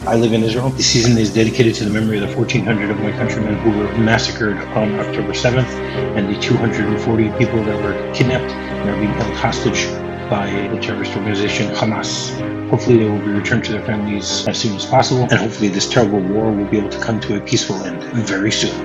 I live in Israel. The season is dedicated to the memory of the 1,400 of my countrymen who were massacred on October 7th and the 240 people that were kidnapped and are being held hostage by the terrorist organization Hamas. Hopefully they will be returned to their families as soon as possible, and hopefully this terrible war will be able to come to a peaceful end very soon.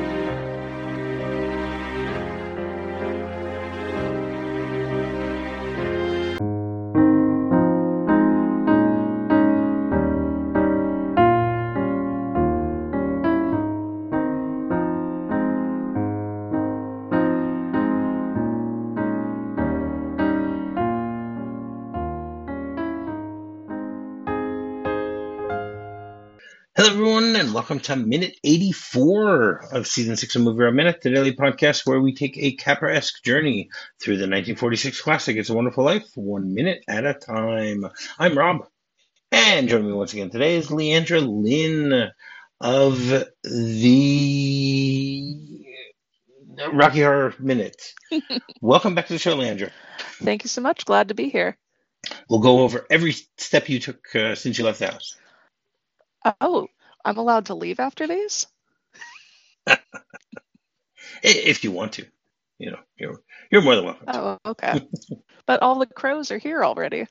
Hello, everyone, and welcome to Minute 84 of Season 6 of Movie Rob Minute, the daily podcast where we take a Capra-esque journey through the 1946 classic It's a Wonderful Life, 1 minute at a time. I'm Rob, and joining me once again today is Leandra Lynn of the Rocky Horror Minute. Welcome back to the show, Leandra. Thank you so much. Glad to be here. We'll go over every step you took since you left the house. Oh, I'm allowed to leave after these? If you want to. You know, you're more than welcome to. Oh, okay. But all the crows are here already.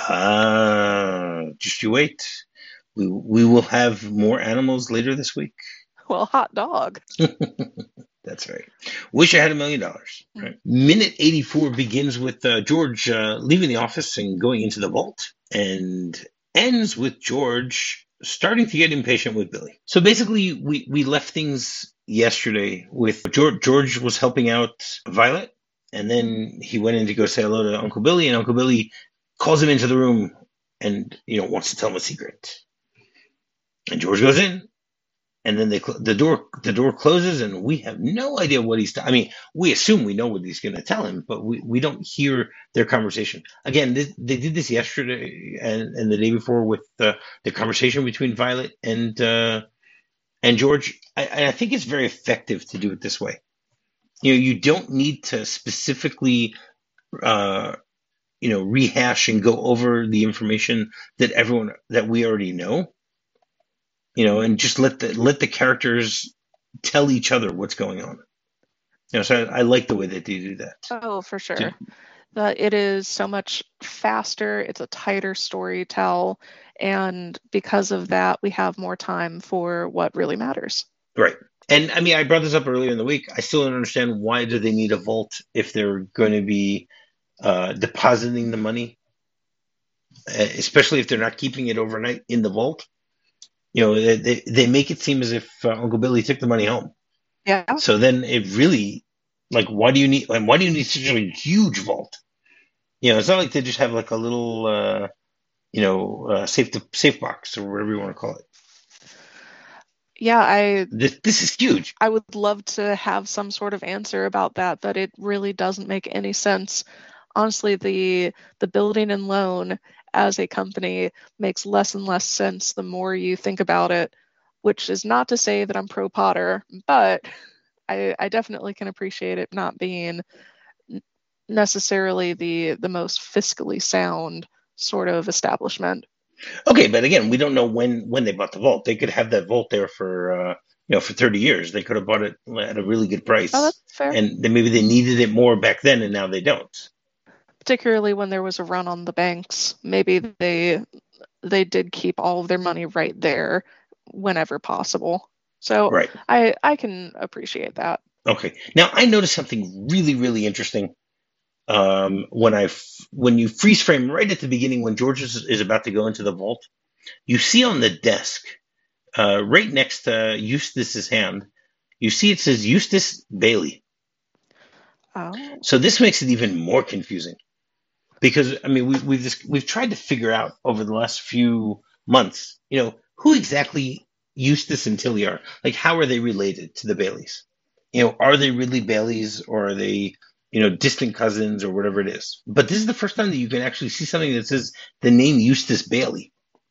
Just you wait. We will have more animals later this week. Well, hot dog. That's right. Wish I had $1 million. Right? Minute 84 begins with George leaving the office and going into the vault, and ends with George starting to get impatient with Billy. So basically, we left things yesterday with George was helping out Violet, and then he went in to go say hello to Uncle Billy, and Uncle Billy calls him into the room and wants to tell him a secret. And George goes in, and then the door closes, and we have no idea what he's. We assume we know what he's going to tell him, but we don't hear their conversation. Again, they did this yesterday and the day before with the conversation between Violet and George. I think it's very effective to do it this way. You don't need to specifically, rehash and go over the information that we already know. And just let the characters tell each other what's going on. So I like the way that they do that. Oh, for sure. It is so much faster. It's a tighter story tell. And because of that, we have more time for what really matters. Right. And I brought this up earlier in the week. I still don't understand, why do they need a vault if they're going to be depositing the money, especially if they're not keeping it overnight in the vault. They make it seem as if Uncle Billy took the money home. Yeah. So then it really, why do you need such a huge vault? It's not like they just have like a little, safe box or whatever you want to call it. Yeah, this is huge. I would love to have some sort of answer about that, but it really doesn't make any sense. Honestly, the building and loan as a company makes less and less sense the more you think about it, which is not to say that I'm pro Potter, but I definitely can appreciate it not being necessarily the most fiscally sound sort of establishment. Okay, but again, we don't know when they bought the vault. They could have that vault there for 30 years. They could have bought it at a really good price. Oh, that's fair. And then maybe they needed it more back then, and now they don't. Particularly when there was a run on the banks, maybe they did keep all of their money right there whenever possible. So right. I can appreciate that. Okay. Now I noticed something really, really interesting. When you freeze frame right at the beginning, when George is about to go into the vault, you see on the desk, right next to Eustace's hand, you see it says Eustace Bailey. Oh. So this makes it even more confusing. Because we've tried to figure out over the last few months, who exactly Eustace and Tilly are. Like, how are they related to the Baileys? Are they really Baileys, or are they, distant cousins, or whatever it is? But this is the first time that you can actually see something that says the name Eustace Bailey.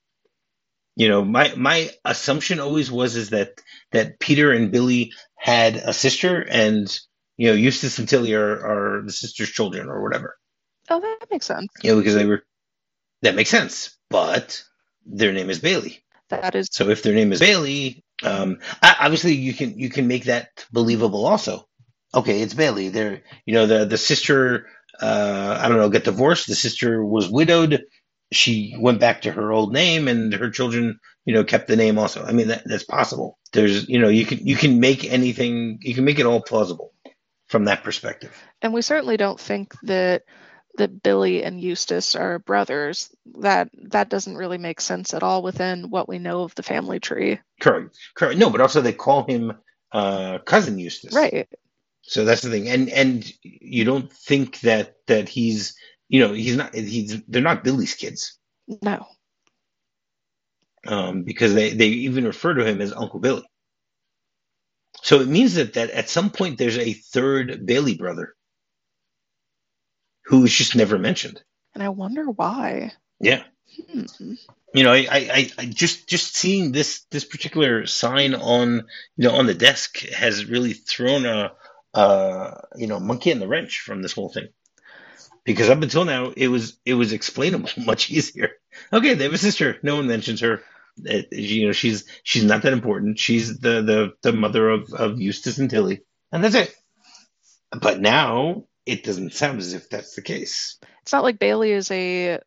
My assumption always was that Peter and Billy had a sister, and Eustace and Tilly are the sister's children, or whatever. Oh, that makes sense. Because that makes sense. But their name is Bailey. That is So if their name is Bailey, obviously you can make that believable also. Okay, it's Bailey. They're, the sister, I don't know, got divorced. The sister was widowed. She went back to her old name, and her children, kept the name also. I mean, that's possible. There's, you can make anything, you can make it all plausible from that perspective. And we certainly don't think that Billy and Eustace are brothers. That doesn't really make sense at all within what we know of the family tree. Correct. No, but also they call him cousin Eustace. Right. So that's the thing, and you don't think that he's, they're not Billy's kids. No. Because they even refer to him as Uncle Billy. So it means that at some point there's a third Bailey brother who is just never mentioned. And I wonder why. Yeah. I just seeing this particular sign on the desk has really thrown a monkey in the wrench from this whole thing, because up until now it was explainable much easier. Okay, they have a sister. No one mentions her. She's not that important. She's the mother of Eustace and Tilly, and that's it. But now it doesn't sound as if that's the case. It's not like Bailey is a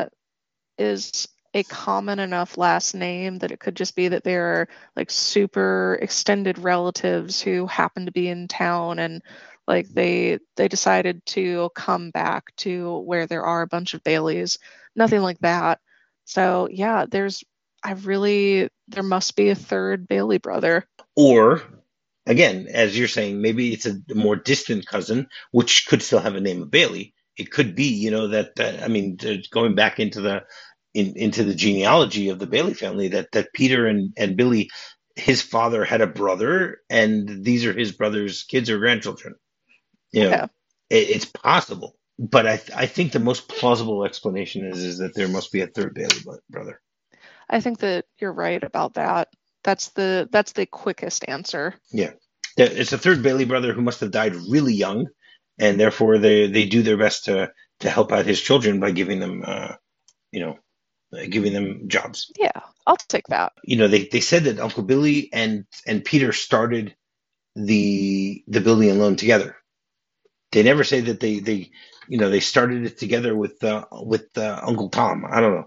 common enough last name that it could just be that they're like super extended relatives who happen to be in town, and like they decided to come back to where there are a bunch of Baileys. Nothing like that. So yeah, there must be a third Bailey brother. Or again, as you're saying, maybe it's a more distant cousin, which could still have a name of Bailey. It could be, I mean, going back into the genealogy of the Bailey family, that Peter and Billy, his father had a brother, and these are his brother's kids or grandchildren. Yeah. It's possible, but I think the most plausible explanation is that there must be a third Bailey brother. I think that you're right about that. That's the quickest answer. Yeah, it's a third Bailey brother who must have died really young, and therefore they do their best to help out his children by giving them giving them jobs. Yeah, I'll take that. They said that Uncle Billy and Peter started the building and loan together. They never say that they started it together with Uncle Tom. I don't know.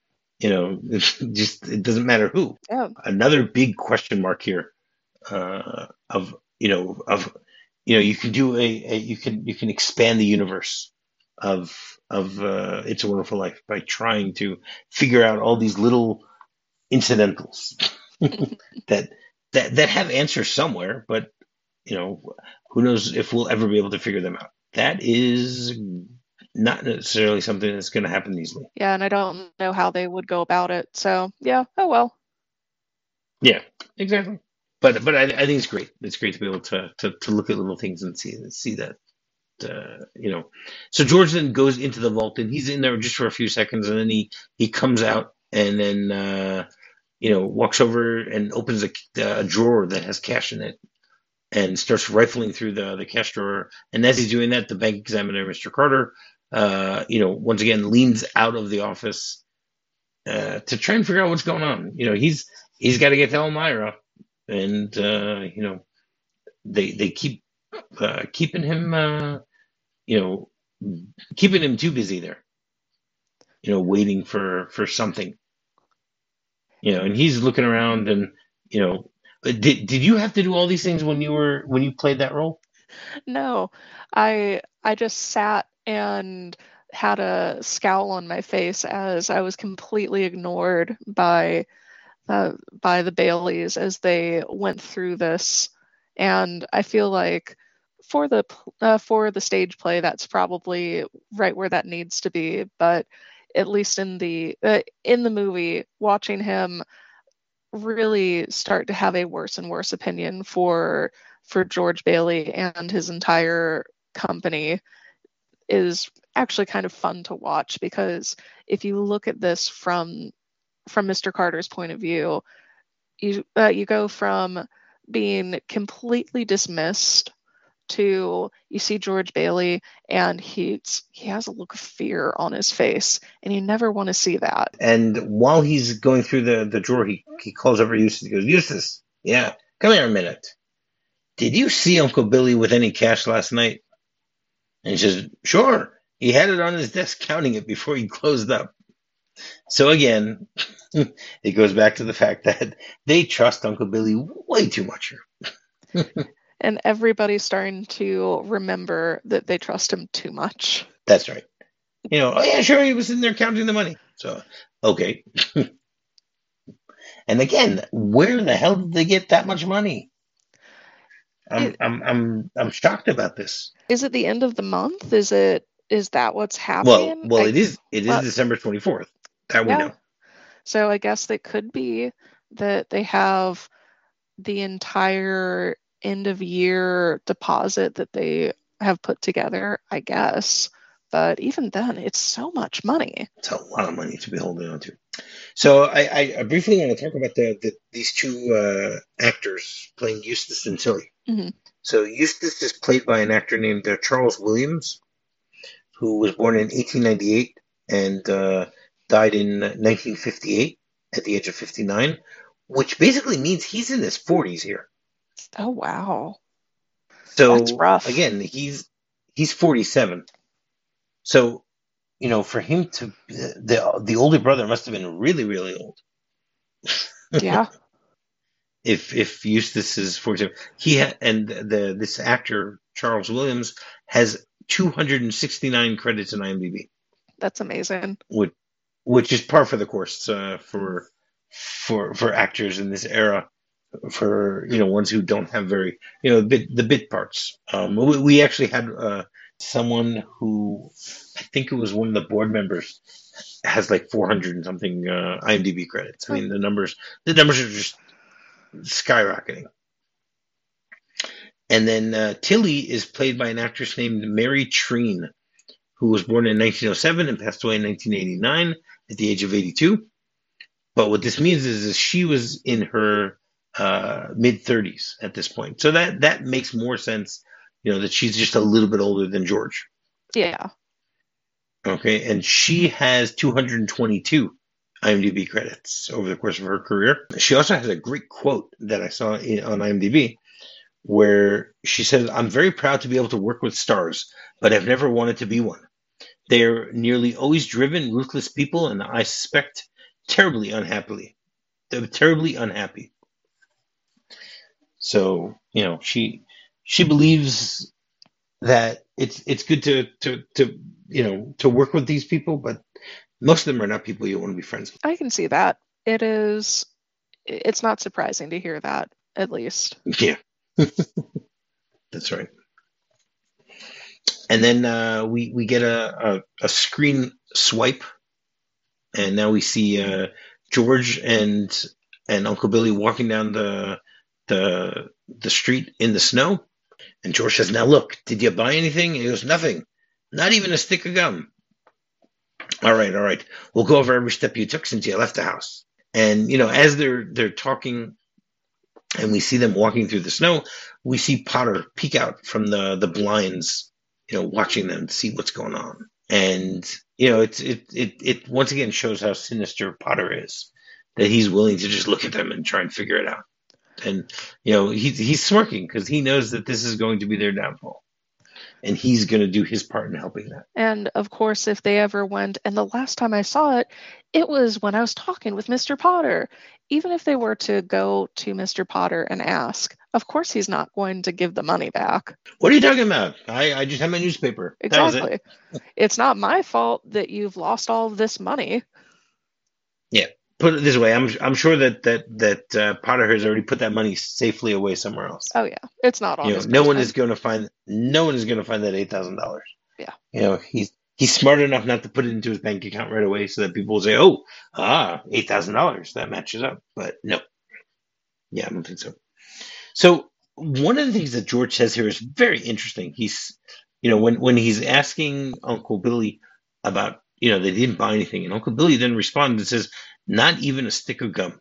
It doesn't matter who. Yeah. Another big question mark here you can do you can expand the universe of It's a Wonderful Life by trying to figure out all these little incidentals that have answers somewhere, but who knows if we'll ever be able to figure them out. That is not necessarily something that's going to happen easily. Yeah, and I don't know how they would go about it. So yeah, oh well. Yeah, exactly. But I think it's great. It's great to be able to look at little things and see that. So George then goes into the vault, and he's in there just for a few seconds, and then he comes out, and then walks over and opens a drawer that has cash in it, and starts rifling through the cash drawer. And as he's doing that, the bank examiner, Mr. Carter, once again leans out of the office to try and figure out what's going on. He's got to get to Elmira, and they keep keeping him too busy there, waiting for something, and he's looking around, and did you have to do all these things when you played that role? No, I just sat and had a scowl on my face as I was completely ignored by the Baileys as they went through this. And I feel like for the stage play, that's probably right where that needs to be. But at least in the movie, watching him really start to have a worse and worse opinion for George Bailey and his entire company is actually kind of fun to watch, because if you look at this from Mr. Carter's point of view, you go from being completely dismissed to you see George Bailey, and he has a look of fear on his face, and you never want to see that. And while he's going through the drawer, he calls over Eustace. He goes, Eustace, yeah, come here a minute. Did you see Uncle Billy with any cash last night? And he says, sure. He had it on his desk counting it before he closed up. So again, it goes back to the fact that they trust Uncle Billy way too much here. And everybody's starting to remember that they trust him too much. That's right. Oh yeah, sure, he was in there counting the money. So, okay. And again, where the hell did they get that much money? I'm shocked about this. Is it the end of the month? Is that what's happening? Well, it is December 24th. That we know. So I guess it could be that they have the entire end of year deposit that they have put together, I guess. But even then, it's so much money. It's a lot of money to be holding on to. So I briefly want to talk about these two actors playing Eustace and Tilly. Mm-hmm. So Eustace is played by an actor named Charles Williams, who was born in 1898 and died in 1958 at the age of 59, which basically means he's in his 40s here. Oh, wow. So that's rough. Again, he's 47. So, for him to the older brother must have been really, really old. Yeah. If Eustace is 47, this actor Charles Williams has 269 credits in IMDb. That's amazing. Which is par for the course for actors in this era, for ones who don't have very the bit parts. We actually had someone who, I think it was one of the board members, has like 400 and something IMDb credits. I mean, the numbers are just skyrocketing. And then Tilly is played by an actress named Mary Treen, who was born in 1907 and passed away in 1989 at the age of 82. But what this means is she was in her mid-30s at this point. So that makes more sense, that she's just a little bit older than George. Yeah. Okay, and she has 222 IMDb credits over the course of her career. She also has a great quote that I saw on IMDb where she says, "I'm very proud to be able to work with stars, but I've never wanted to be one. They're nearly always driven, ruthless people, and I suspect terribly unhappy. They're terribly unhappy." So, she believes that it's good to work with these people, but most of them are not people you want to be friends with. I can see that. It's not surprising to hear that, at least. Yeah. That's right. And then we get a screen swipe, and now we see George and Uncle Billy walking down the street in the snow. And George says, "Now look, did you buy anything?" And he goes, "Nothing, not even a stick of gum." All right. We'll go over every step you took since you left the house. And as they're talking, and we see them walking through the snow, we see Potter peek out from the blinds, watching them to see what's going on. And it once again shows how sinister Potter is, that he's willing to just look at them and try and figure it out. And he's smirking because he knows that this is going to be their downfall, and he's going to do his part in helping that. And of course, if they ever went, and the last time I saw it, it was when I was talking with Mr. Potter. Even if they were to go to Mr. Potter and ask, of course he's not going to give the money back. What are you talking about? I just had my newspaper. Exactly. It's not my fault that you've lost all of this money. Yeah. Put it this way, I'm sure that Potter has already put that money safely away somewhere else. Oh yeah, it's not on. No one is going to find that $8,000. Yeah. He's smart enough not to put it into his bank account right away, so that people will say, "Oh, $8,000, that matches up." But no, I don't think so. So one of the things that George says here is very interesting. He's, when he's asking Uncle Billy about, they didn't buy anything, and Uncle Billy then responds and says, "Not even a stick of gum."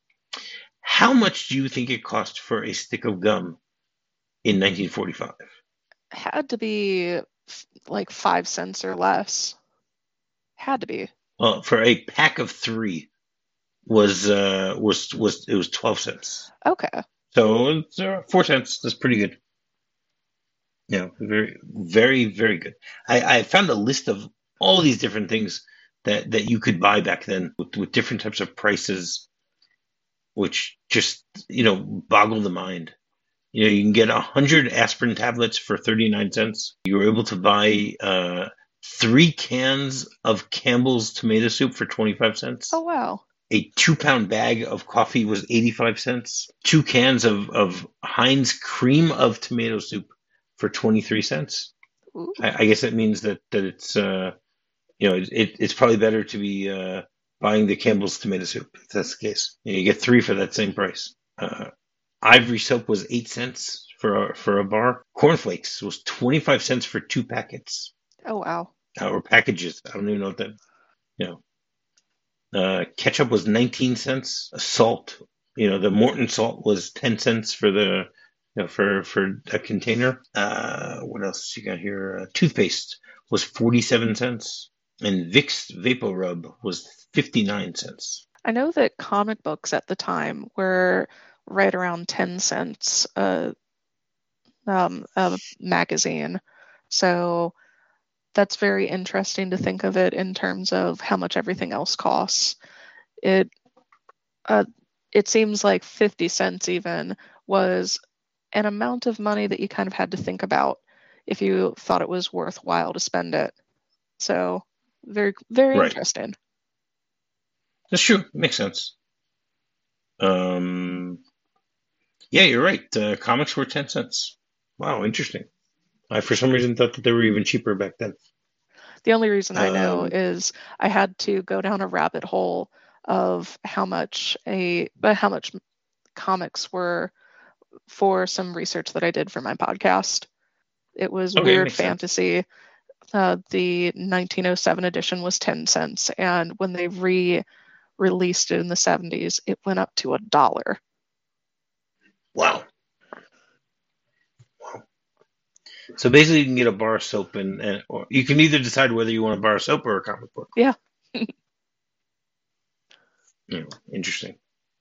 How much do you think it cost for a stick of gum in 1945? Had to be like 5 cents or less. Had to be. Well, for a pack of 3 was 12 cents. Okay. So it's 4 cents. That's pretty good. Very, very, very good. I found a list of all these different things that you could buy back then with different types of prices, which just, boggle the mind. You can get 100 aspirin tablets for 39 cents. You were able to buy 3 cans of Campbell's tomato soup for 25 cents. Oh, wow. A 2-pound bag of coffee was 85 cents. 2 cans of Heinz cream of tomato soup for 23 cents. I guess that means that it's, it's probably better to be buying the Campbell's tomato soup, if that's the case. You get 3 for that same price. Ivory soap was 8 cents for a bar. Cornflakes was 25 cents for 2 packets. Oh, wow. Or packages. I don't even know what that, ketchup was 19 cents. Salt, the Morton salt was 10 cents for the, for a container. What else you got here? Toothpaste was 47 cents. And Vicks Vapor Rub was 59 cents. I know that comic books at the time were right around 10 cents a magazine. So that's very interesting to think of it in terms of how much everything else costs. It seems like 50 cents even was an amount of money that you kind of had to think about if you thought it was worthwhile to spend it. So very, very Right. Interesting. That's true. Makes sense. Yeah, you're right. Comics were 10 cents. Wow, interesting. I, for some reason, thought that they were even cheaper back then. The only reason I know is I had to go down a rabbit hole of how much comics were for some research that I did for my podcast. It was weird fantasy. The 1907 edition was 10 cents, and when they re-released it in the 70s, it went up to $1. Wow. So basically, you can get a bar of soap, or you can either decide whether you want a bar of soap or a comic book. Yeah. Interesting.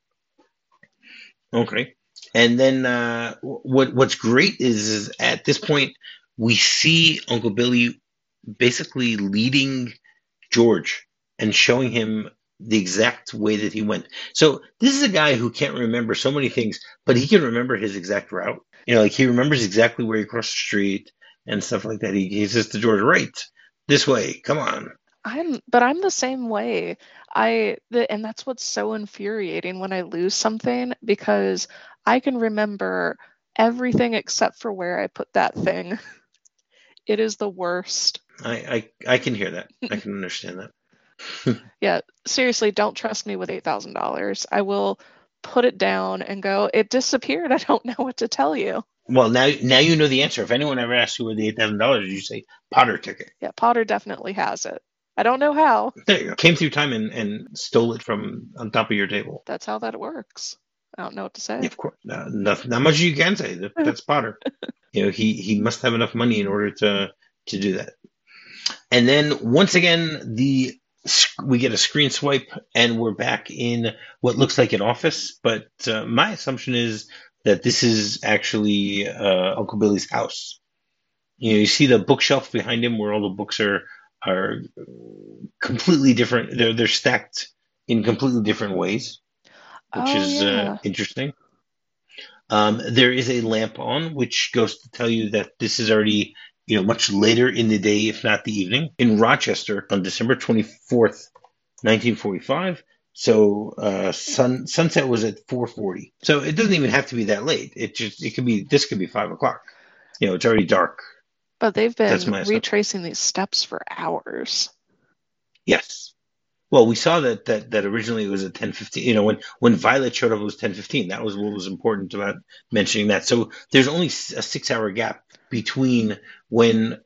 Okay. And then what's great is at this point, we see Uncle Billy basically leading George and showing him the exact way that he went. So this is a guy who can't remember so many things, but he can remember his exact route. Like he remembers exactly where he crossed the street and stuff like that. He says to George, right, this way, come on. I'm the same way. And that's what's so infuriating when I lose something, because I can remember everything except for where I put that thing. It is the worst. I can hear that. I can understand that. Yeah, seriously, don't trust me with $8,000. I will put it down and go, it disappeared. I don't know what to tell you. Well, now you know the answer. If anyone ever asks you where the $8,000, you say Potter took it. Yeah, Potter definitely has it. I don't know how. There you go. Came through time and stole it from on top of your table. That's how that works. I don't know what to say. Yeah, of course. Not much you can say. That's Potter. He must have enough money in order to do that. And then once again, we get a screen swipe and we're back in what looks like an office. But my assumption is that this is actually Uncle Billy's house. You see the bookshelf behind him where all the books are completely different. They're stacked in completely different ways, which is interesting. There is a lamp on, which goes to tell you that this is already much later in the day, if not the evening, in Rochester on December 24th, 1945. So sunset was at 4:40. So it doesn't even have to be that late. This could be 5 o'clock. It's already dark. But they've been retracing these steps for hours. Yes. Well, we saw that originally it was at 10:15. When Violet showed up, it was 10:15. That was what was important about mentioning that. So there's only a 6-hour gap between when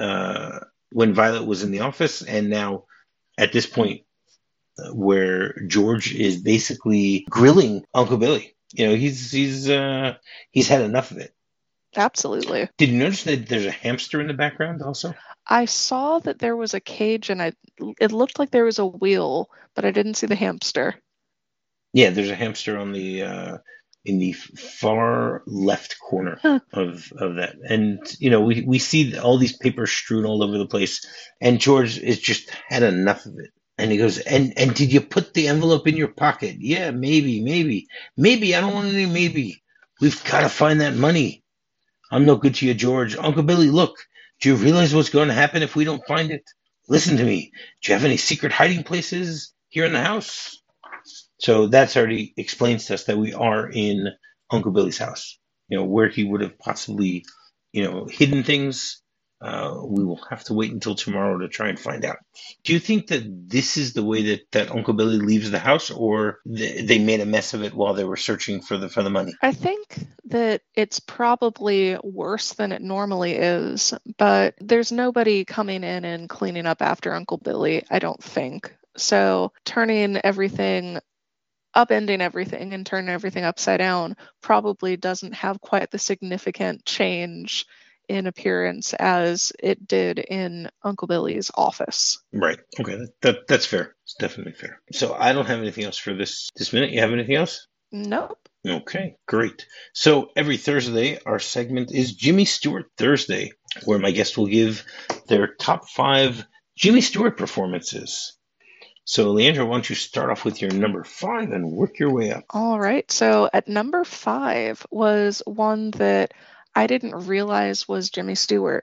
Violet was in the office and now at this point where George is basically grilling Uncle Billy. He's had enough of it. Absolutely. Did you notice that there's a hamster in the background also? I saw that there was a cage and it looked like there was a wheel, but I didn't see the hamster. Yeah, there's a hamster on the in the far left corner Huh. of that, and we see all these papers strewn all over the place, and George is just had enough of it, and he goes, and did you put the envelope in your pocket? Yeah, maybe. I don't want any maybe. We've got to find that money. I'm no good to you, George. Uncle Billy, look, do you realize what's going to happen if we don't find it? Listen to me. Do you have any secret hiding places here in the house? So that's already explains to us that we are in Uncle Billy's house. Where he would have possibly, hidden things. We will have to wait until tomorrow to try and find out. Do you think that this is the way that Uncle Billy leaves the house, or they made a mess of it while they were searching for the money? I think that it's probably worse than it normally is, but there's nobody coming in and cleaning up after Uncle Billy, I don't think. So turning everything, upending everything and turning everything upside down probably doesn't have quite the significant change in appearance as it did in Uncle Billy's office. Right. Okay. That's fair. It's definitely fair. So I don't have anything else for this minute. You have anything else? Nope. Okay, great. So every Thursday, our segment is Jimmy Stewart Thursday, where my guest will give their top 5 Jimmy Stewart performances. So, Leandra, why don't you start off with your number 5 and work your way up? All right. So at number 5 was one that I didn't realize was Jimmy Stewart.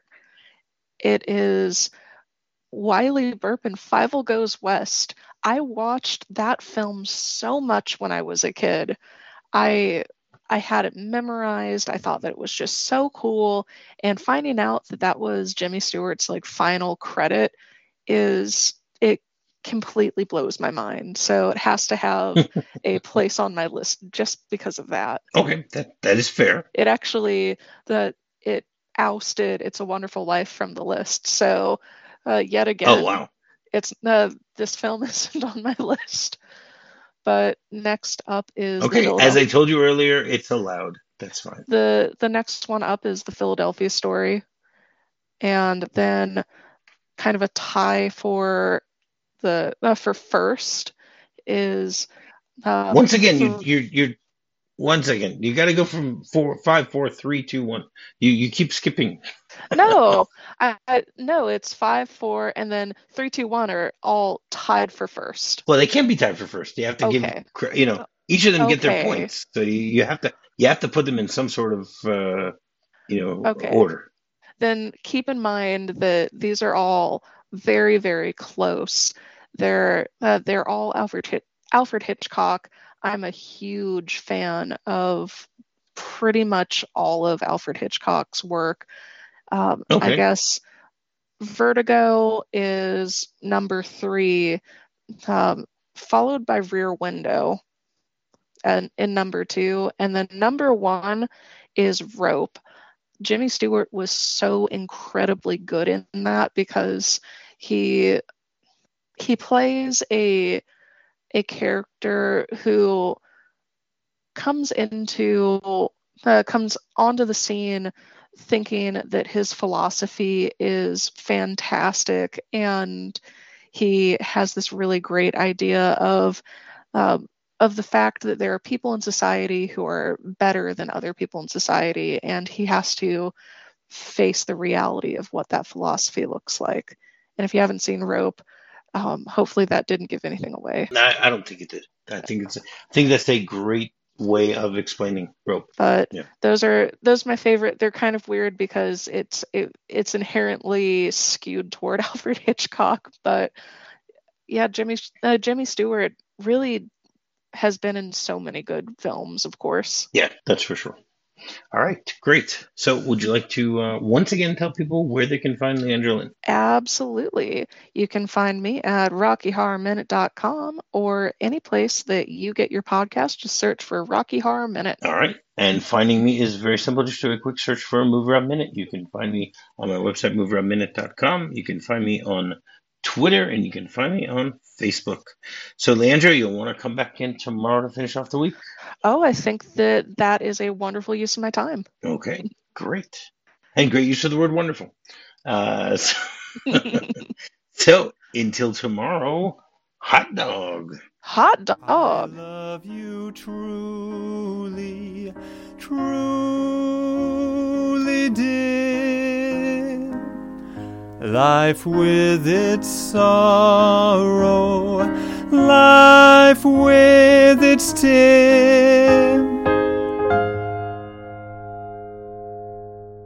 It is Wiley Burp in Fievel Goes West. I watched that film so much when I was a kid. I had it memorized. I thought that it was just so cool. And finding out that that was Jimmy Stewart's final credit it completely blows my mind. So it has to have a place on my list just because of that. Okay, that is fair. It actually it ousted It's a Wonderful Life from the list. So yet again, oh wow, it's this film isn't on my list. But next up is okay. As I told you earlier, it's allowed. That's fine. The next one up is The Philadelphia Story, and then kind of a tie for for first is once again you're once again you got to go from 5 4 3 2 1. You keep skipping. No, no, it's 5 4 and then 3 2 1 are all tied for first. Well, they can't be tied for first. You have to give each of them get their points. So you have to put them in some sort of order. Then keep in mind that these are all very, very close. They're all Alfred Hitchcock. I'm a huge fan of pretty much all of Alfred Hitchcock's work. I guess Vertigo is number 3, followed by Rear Window and in number 2, and then number 1 is Rope. Jimmy Stewart was so incredibly good in that because he plays a character who comes onto the scene thinking that his philosophy is fantastic, and he has this really great idea of the fact that there are people in society who are better than other people in society, and he has to face the reality of what that philosophy looks like. And if you haven't seen Rope, hopefully that didn't give anything away. I don't think it did. I think that's a great way of explaining Rope. But yeah. Those are my favorite. They're kind of weird because it's inherently skewed toward Alfred Hitchcock. But yeah, Jimmy Stewart really has been in so many good films, of course. Yeah, that's for sure. All right, great. So would you like to once again tell people where they can find Leandra Lynn? Absolutely. You can find me at RockyHorrorMinute.com or any place that you get your podcast. Just search for Rocky Horror Minute. All right. And finding me is very simple. Just do a quick search for Movie Rob Minute. You can find me on my website, MovieRobMinute.com. You can find me on Twitter, and you can find me on Facebook. So, Leandra, you'll want to come back in tomorrow to finish off the week? Oh, I think that is a wonderful use of my time. Okay. Great. And great use of the word wonderful. So until tomorrow, hot dog. Hot dog. I love you truly, truly, dear. Life with its sorrow, life with its tears.